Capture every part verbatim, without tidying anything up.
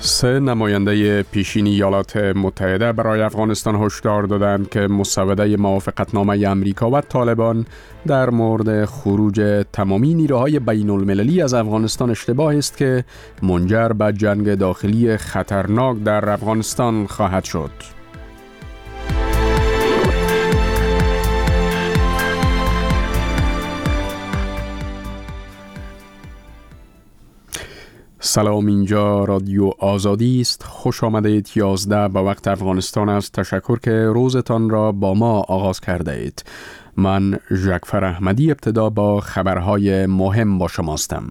سه نماینده پیشین ایالات متحده برای افغانستان هشدار دادند که مسوده موافقتنامه امریکا و طالبان در مورد خروج تمامی نیروهای بین المللی از افغانستان اشتباه است که منجر به جنگ داخلی خطرناک در افغانستان خواهد شد. سلام، اینجا رادیو آزادی است. خوش آمدید. یازده به وقت افغانستان است. تشکر که روزتان را با ما آغاز کرده اید. من ژکفر احمدی ابتدا با خبرهای مهم با شماستم.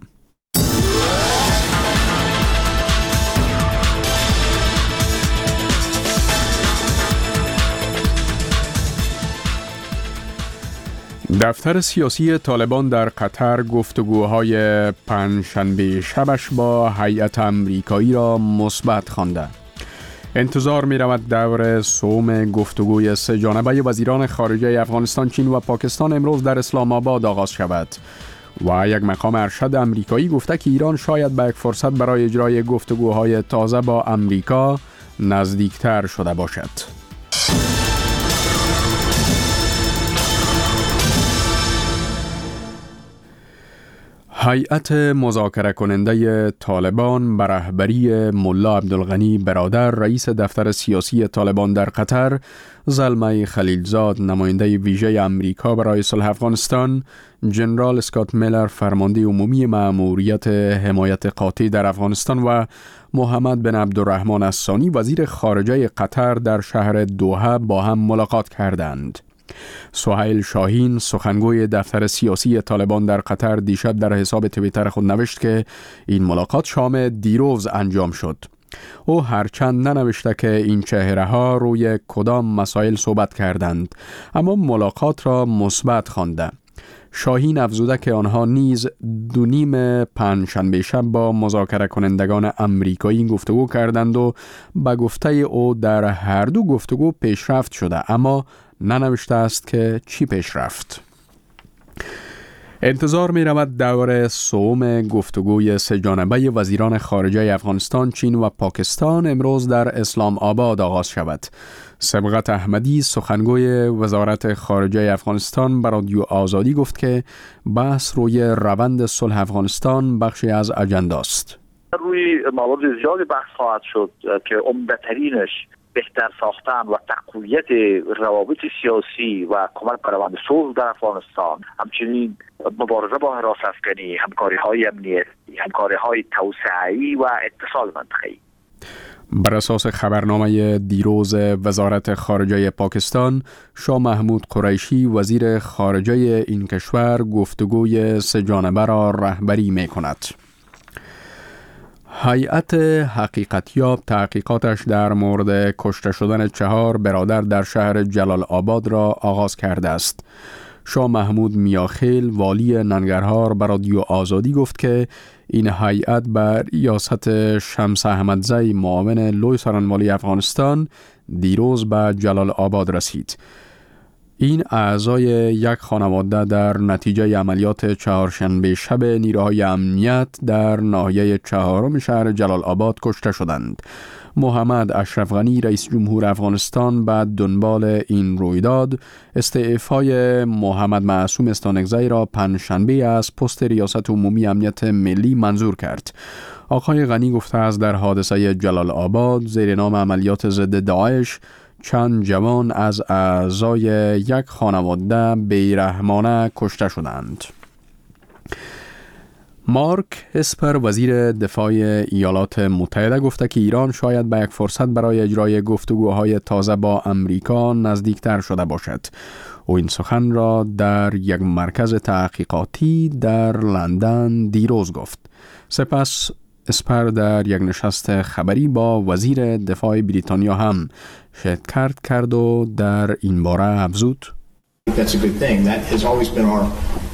دفتر سیاسی طالبان در قطر گفتگوهای پنجشنبه شبش با هیئت امریکایی را مثبت خوانده. انتظار می رود دور سوم گفتگوی سه جانبه وزیران خارجه افغانستان، چین و پاکستان امروز در اسلام آباد آغاز شود و یک مقام ارشد امریکایی گفته که ایران شاید به یک فرصت برای اجرای گفتگوهای تازه با امریکا نزدیکتر شده باشد. هیئت مذاکره کننده طالبان به رهبری ملا عبدالغنی برادر، رئیس دفتر سیاسی طالبان در قطر، زلمه خلیلزاد، نماینده ویژه امریکا برای صلح افغانستان، جنرال اسکات میلر، فرمانده عمومی مأموریت حمایت قاطع در افغانستان و محمد بن عبدالرحمن الثانی، وزیر خارجه قطر، در شهر دوحه با هم ملاقات کردند. سهیل شاهین، سخنگوی دفتر سیاسی طالبان در قطر، دیشب در حساب توییتر خود نوشت که این ملاقات شام دیروز انجام شد. او هرچند ننوشته که این چهره ها روی کدام مسائل صحبت کردند، اما ملاقات را مثبت خوانده. شاهین افزوده که آنها نیز دو نیم پنجشنبه شب با مذاکره کنندگان امریکایی گفتگو کردند و به گفته او در هر دو گفتگو پیشرفت شده، اما ننوشته است که چی پیش رفت. انتظار می رود دور سوم گفتگوی سه جانبه وزیران خارجه افغانستان، چین و پاکستان امروز در اسلام آباد آغاز شود. سبقت احمدی، سخنگوی وزارت خارجه افغانستان، به رادیو آزادی گفت که بحث روی روند صلح افغانستان بخشی از اجندا است. روی موارد زیادی بحث خواهد شد که عمده‌ترینش بهتر ساختن و تقویت روابط سیاسی و کمک به روند صلح در افغانستان، همچنین مبارزه با هراس افغانی، همکاری‌های امنیتی، همکاری‌های توسعه‌ای و اتصال منطقه‌ای. بر اساس خبرنامه دیروز وزارت خارجه پاکستان، شاه محمود قریشی، وزیر خارجه این کشور، گفتگوی سه جانبه را رهبری می‌کند. هیئت حقیقتیاب تحقیقاتش در مورد کشته شدن چهار برادر در شهر جلال آباد را آغاز کرده است. شاه محمود میاخیل، والی ننگرهار، به رادیو آزادی گفت که این هیئت بر ریاست شمس احمدزی، معاون لوی سرانوالی افغانستان، دیروز به جلال آباد رسید. این اعضای یک خانواده در نتیجه عملیات چهارشنبه شب نیروهای امنیت در ناحیه چهارم شهر جلال آباد کشته شدند. محمد اشرف غنی، رئیس جمهور افغانستان، بعد دنبال این رویداد استعفای محمد معصوم استانکزی را پنجشنبه از پست ریاست عمومی امنیت ملی منظور کرد. آقای غنی گفته است در حادثه جلال آباد زیر نام عملیات ضد داعش چند جوان از اعضای یک خانواده بیرحمانه کشته شدند. مارک اسپر، وزیر دفاع ایالات متحده، گفته که ایران شاید به یک فرصت برای اجرای گفتگوهای تازه با امریکا نزدیکتر شده باشد. او این سخن را در یک مرکز تحقیقاتی در لندن دیروز گفت. سپس اسپر در یک نشست خبری با وزیر دفاع بریتانیا هم شرکت کرد و در این باره افزود: That's a good thing. That has always been our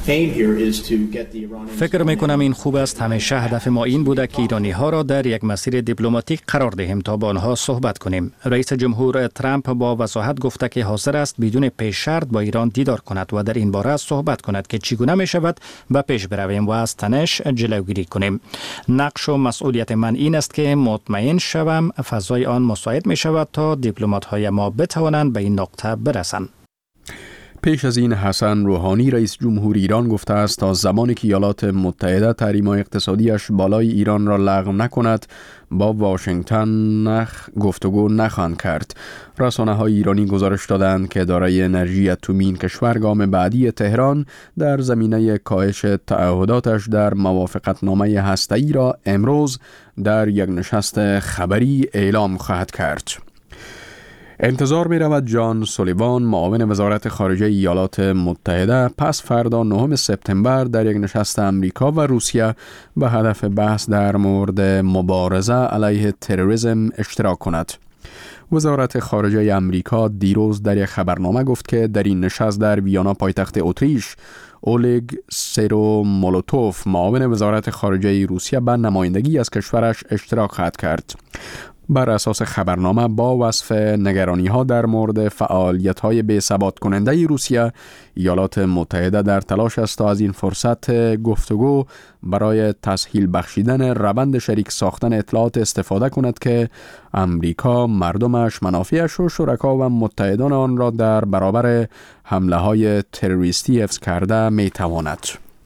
فکر میکنم این خوب است. همیشه هدف ما این بوده که ایرانی ها را در یک مسیر دیپلماتیک قرار دهیم تا با آنها صحبت کنیم. رئیس جمهور ترامپ با وضاحت گفته که حاضر است بدون پیش شرط با ایران دیدار کند و در این باره صحبت کند که چگونه می شود به پیش برویم و از تنش جلوگیری کنیم. نقش و مسئولیت من این است که مطمئن شوم فضای آن مساعد می شود تا دیپلمات های ما بتوانند به این نقطه برسند. پیش از این حسن روحانی رئیس جمهور ایران گفته است تا زمانی که ایالات متحده تحریم‌های اقتصادیش بالای ایران را لغو نکند با واشنگتن نخ گفتگو نخواهند کرد. رسانه‌های ایرانی گزارش دادند که اداره انرژی اتمی این کشور گام بعدی تهران در زمینه کاهش تعهداتش در موافقتنامه هسته‌ای را امروز در یک نشست خبری اعلام خواهد کرد. انتظار می رود جان سولیوان معاون وزارت خارجه ایالات متحده پس فردا نهم سپتامبر در یک نشست امریکا و روسیه به هدف بحث در مورد مبارزه علیه تروریسم اشتراک کند. وزارت خارجه امریکا دیروز در یک خبرنامه گفت که در این نشست در ویانا پایتخت اتریش اولگ سیرومولوتوف معاون وزارت خارجه روسیه به نمایندگی از کشورش اشتراک خواهد کرد. بر اساس خبرنامه با وصف نگرانی ها در مورد فعالیت های بی ثبات کننده روسیه، ایالات متحده در تلاش است تا از این فرصت گفتگو برای تسهیل بخشیدن روند شریک ساختن اطلاعات استفاده کند که امریکا مردمش، منافعش و شرکا و متحدان آن را در برابر حمله های تروریستی حفظ کرده می تواند.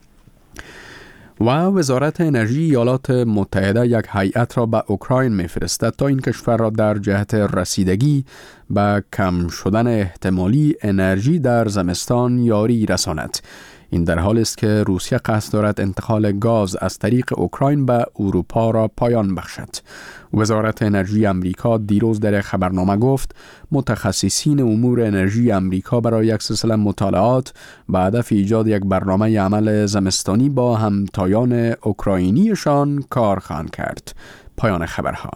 و وزارت انرژی ایالات متحده یک هیئت را به اوکراین می‌فرستد تا این کشور را در جهت رسیدگی به کم شدن احتمالی انرژی در زمستان یاری رساند. این در حالی است که روسیه قصد دارد انتقال گاز از طریق اوکراین به اروپا را پایان بخشد. وزارت انرژی امریکا دیروز در خبرنامه گفت متخصصین امور انرژی امریکا برای یک سلسله مطالعات به هدف ایجاد یک برنامه عمل زمستانی با همتایان اوکراینیشان کار خواهند کرد. پایان خبرها.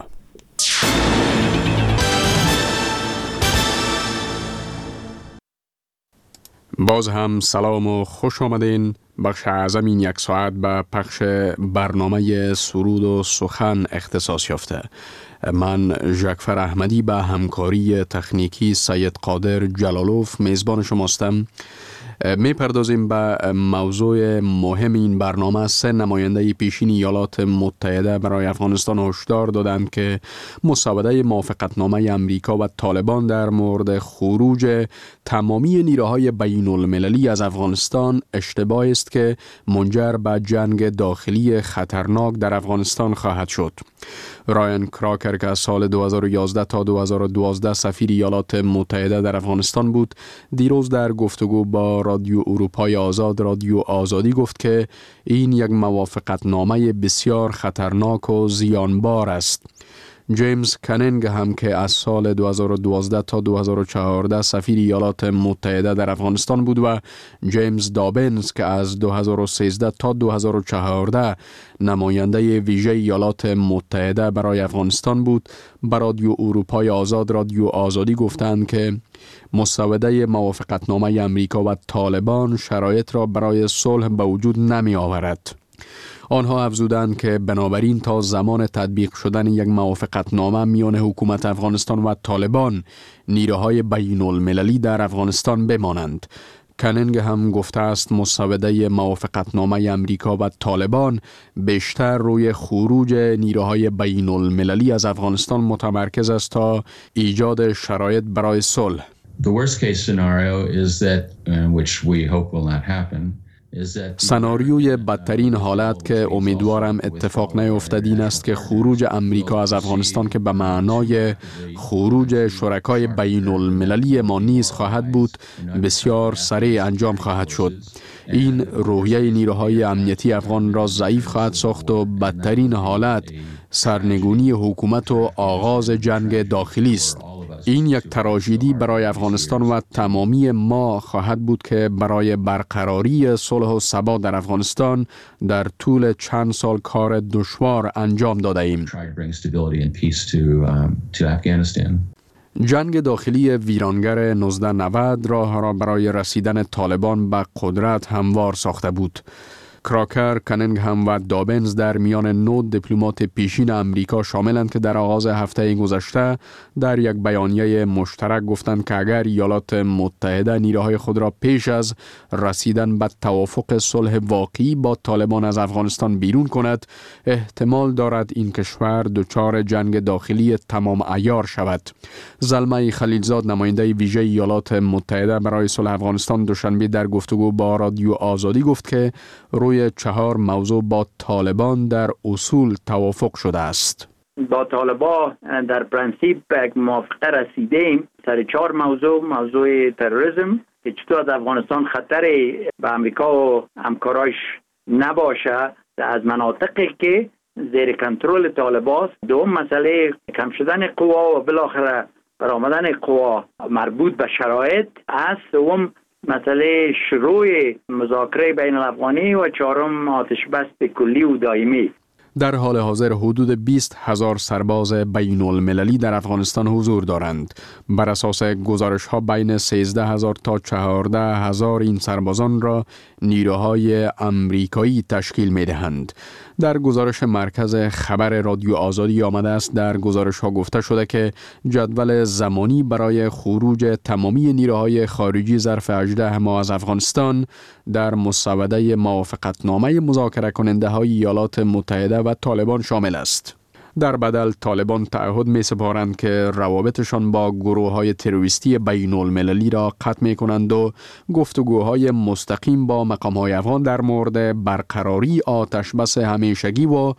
باز هم سلام و خوش آمدین. بخش اعظم این یک ساعت به پخش برنامه سرود و سخن اختصاص یافته. من جعفر احمدی به همکاری تکنیکی سید قادر جلالوف میزبان شماستم. می پردازیم به موضوع مهم این برنامه. سه نماینده پیشین ایالات متحده برای افغانستان هشدار دادند که مسوده موافقتنامه امریکا و طالبان در مورد خروج تمامی نیروهای بین المللی از افغانستان اشتباه است که منجر به جنگ داخلی خطرناک در افغانستان خواهد شد. رایان کراکر که از سال دو هزار و یازده تا دو هزار و دوازده سفیر ایالات متحده در افغانستان بود، دیروز در گفتگو با رادیو اروپای آزاد رادیو آزادی گفت که این یک موافقتنامه بسیار خطرناک و زیانبار است. جیمز کنینگ هم که از سال دو هزار و دوازده تا دو هزار و چهارده سفیر ایالات متحده در افغانستان بود و جیمز دابنز که از دو هزار و سیزده تا دو هزار و چهارده نماینده ویژه ایالات متحده برای افغانستان بود، به رادیو اروپای آزاد رادیو آزادی گفتند که مسوده موافقتنامه امریکا و طالبان شرایط را برای صلح به وجود نمی آورد. آنها افزودند که بنابراین تا زمان تطبیق شدن یک موافقتنامه میان حکومت افغانستان و طالبان نیروهای بین المللی در افغانستان بمانند. کنینگ هم گفته است مسوده موافقتنامه امریکا و طالبان بیشتر روی خروج نیروهای بین المللی از افغانستان متمرکز است تا ایجاد شرایط برای صلح. The worst case scenario is that uh, which we hope will not happen. سناریوی بدترین حالت که امیدوارم اتفاق نیفتد این است که خروج امریکا از افغانستان که به معنای خروج شرکای بین المللی ما نیز خواهد بود بسیار سریع انجام خواهد شد. این روحیه نیروهای امنیتی افغان را ضعیف خواهد ساخت و بدترین حالت سرنگونی حکومت و آغاز جنگ داخلی است. این یک تراژدی برای افغانستان و تمامی ما خواهد بود که برای برقراری صلح و ثبات در افغانستان در طول چند سال کار دشوار انجام داده ایم. جنگ داخلی ویرانگر نوزده نود راه را برای رسیدن طالبان به قدرت هموار ساخته بود. کراکر، کنینگهم و دابنز در میان نه دیپلمات پیشین امریکا شاملند که در آغاز هفته گذشته در یک بیانیه مشترک گفتند که اگر ایالات متحده نیروهای خود را پیش از رسیدن به توافق صلح واقعی با طالبان از افغانستان بیرون کند، احتمال دارد این کشور دچار جنگ داخلی تمام عیار شود. زلمه خلیلزاد، نماینده ویژه ایالات متحده برای صلح افغانستان، دوشنبه در گفتگو با رادیو آزادی گفت که روی چهار موضوع با طالبان در اصول توافق شده است. با طالبان در پرنسیپ به موافقه رسیدیم سر چهار موضوع. موضوع تروریسم که چطور از افغانستان خطر به امریکا و همکارایش نباشه از مناطقی که زیر کنترل طالبان. دوم مسئله کم شدن قوا و بالاخره برآمدن قوا مربوط به شرایط است. سوم مسئله شروع مذاکره بین الافغانی و چهارم آتش بس کلی و دائمی. در حال حاضر حدود بیست هزار سرباز بین المللی در افغانستان حضور دارند. بر اساس گزارش ها بین سیزده هزار تا چهارده هزار این سربازان را نیروهای امریکایی تشکیل می دهند. در گزارش مرکز خبر رادیو آزادی آمده است در گزارش ها گفته شده که جدول زمانی برای خروج تمامی نیروهای خارجی ظرف هجده ماه از افغانستان در مسوده موافقتنامه مذاکره کننده های ایالات متحده و طالبان شامل است. در بدل طالبان تعهد می سپارند که روابطشان با گروه های تروریستی بین المللی را قطع می کنند و گفتگوهای مستقیم با مقام های افغان در مورد برقراری آتش بس همیشگی و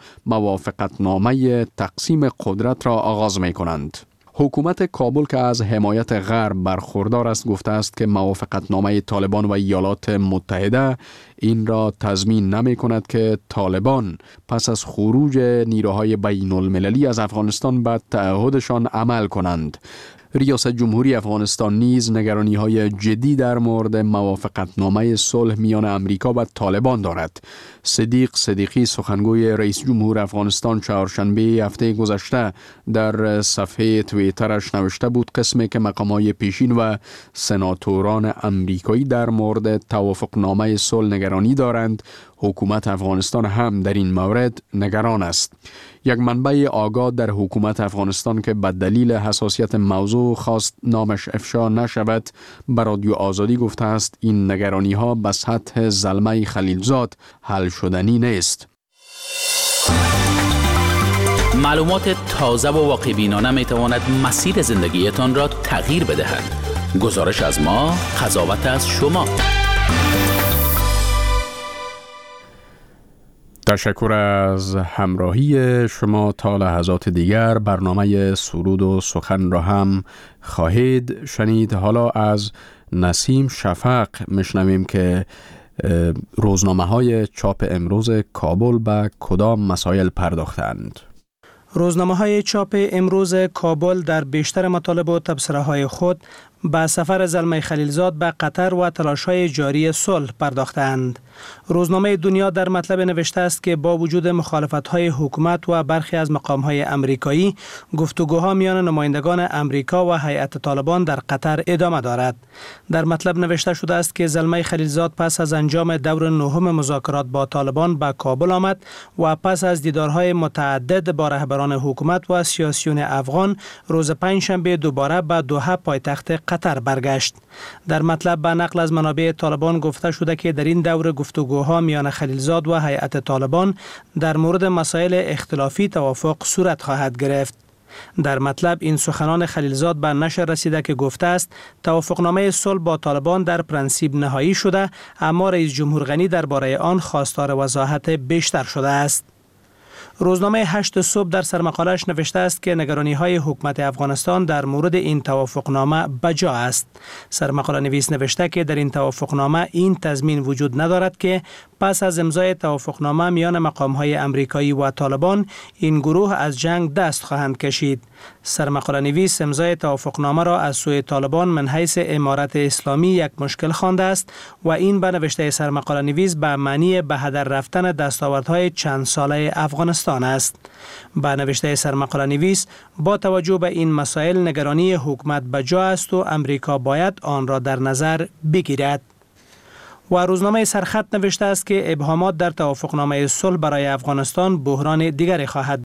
موافقتنامه تقسیم قدرت را آغاز می کنند. حکومت کابل که از حمایت غرب برخوردار است گفته است که موافقتنامه طالبان و ایالات متحده این را تضمین نمی کند که طالبان پس از خروج نیروهای بین المللی از افغانستان به تعهدشان عمل کنند. ریاست جمهوری افغانستان نیز نگرانی‌های جدی در مورد موافقتنامه صلح میان امریکا و طالبان دارد. صدیق صدیقی، سخنگوی رئیس جمهور افغانستان، چهارشنبه هفته گذشته در صفحه توییترش نوشته بود قسمی که مقامات پیشین و سناتوران امریکایی در مورد توافقنامه صلح نگرانی دارند، حکومت افغانستان هم در این مورد نگران است. یک منبع آگاه در حکومت افغانستان که به دلیل حساسیت موضوع خواست نامش افشا نشود به رادیو آزادی گفته است این نگرانی ها به سطح زلمه خلیلزاد حل شدنی نیست. معلومات تازه و واقع بینانه می تواند مسیر زندگیتان را تغییر بدهد. گزارش از ما، قضاوت از شما. تشکر از همراهی شما. تا لحظات دیگر برنامه سرود و سخن را هم خواهید شنید. حالا از نسیم شفق میشنویم که روزنامه های چاپ امروز کابل به کدام مسائل پرداختند. روزنامه های چاپ امروز کابل در بیشتر مطالب و تبصره های خود به سفر زلمه خلیلزاد به قطر و تلاش‌های جاری صلح پرداختند. روزنامه دنیا در مطلب نوشته است که با وجود مخالفت‌های حکومت و برخی از مقام‌های امریکایی، گفتگوها میان نمایندگان امریکا و هیئت طالبان در قطر ادامه دارد. در مطلب نوشته شده است که زلمه خلیلزاد پس از انجام دور نهم مذاکرات با طالبان به کابل آمد و پس از دیدارهای متعدد با رهبران حکومت و سیاسیون افغان روز پنجشنبه دوباره به دوحه پایتخت قطر برگشت. در مطلب به نقل از منابع طالبان گفته شده که در این دور گفتگوها میان خلیلزاد و هیئت طالبان در مورد مسائل اختلافی توافق صورت خواهد گرفت. در مطلب این سخنان خلیلزاد به نشر رسیده که گفته است توافقنامه صلح با طالبان در پرنسیپ نهایی شده، اما رئیس جمهور غنی درباره آن خواستار وضاحت بیشتر شده است. روزنامه هشت صبح در سرمقاله‌اش نوشته است که نگرانی‌های حکومت افغانستان در مورد این توافقنامه بجا است. سرمقاله نویس نوشته که در این توافقنامه این تضمین وجود ندارد که پس از امضای توافقنامه میان مقام‌های امریکایی و طالبان این گروه از جنگ دست خواهند کشید. سرمقاله نویس امضای توافقنامه را از سوی طالبان من حیث امارت اسلامی یک مشکل خوانده است و این به نوشته سرمقاله نویس به معنی به هدر رفتن دستاوردهای چند ساله افغانستان افغانستان است. با نوشته سرمقاله نویس، با توجه به این مسائل نگرانی حکومت بجا است و امریکا باید آن را در نظر بگیرد. و روزنامه سرخط نوشته است که ابهامات در توافقنامه صلح برای افغانستان بحران دیگری خواهد